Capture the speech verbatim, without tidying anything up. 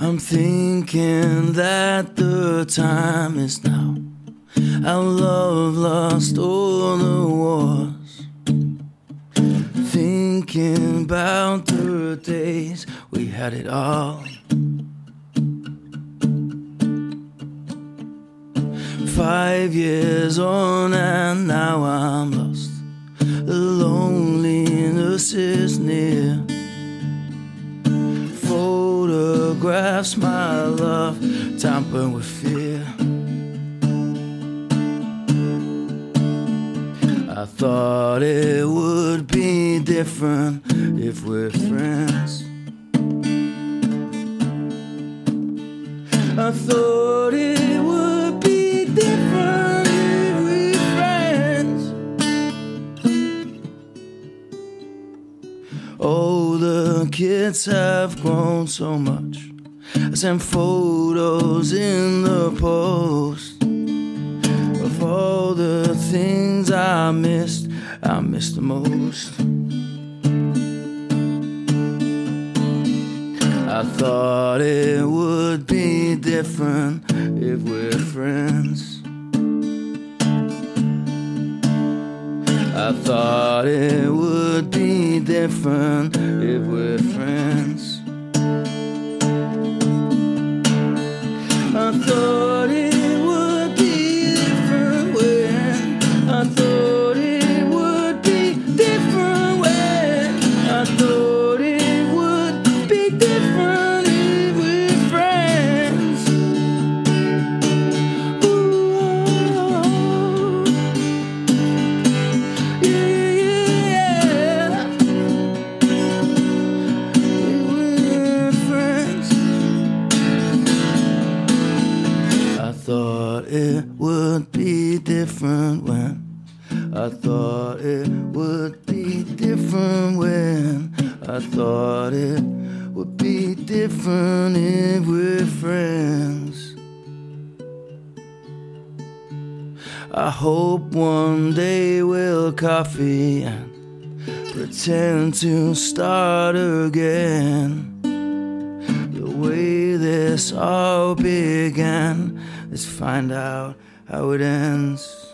I'm thinking that the time is now. Our love lost all the wars. Thinking about the days we had it all. Five years on and now I'm lost. The loneliness is near. Photographs, my love, tampered with fear. I thought it would be different if we're friends. I thought it would be different if we're friends. Oh, the kids have grown so much. I sent photos in the post of all the things I missed, I missed the most. I thought it would be different if we're friends. I thought it would be different if we're friends. I thought it would be different when I thought it would be different when I thought it would be different if we're friends. Ooh, yeah, yeah, if we're friends. I thought it would be different when I thought it would be different when I thought it would be different if we're friends. I hope one day we'll coffee and pretend to start again. The way this all began, let's find out how it ends.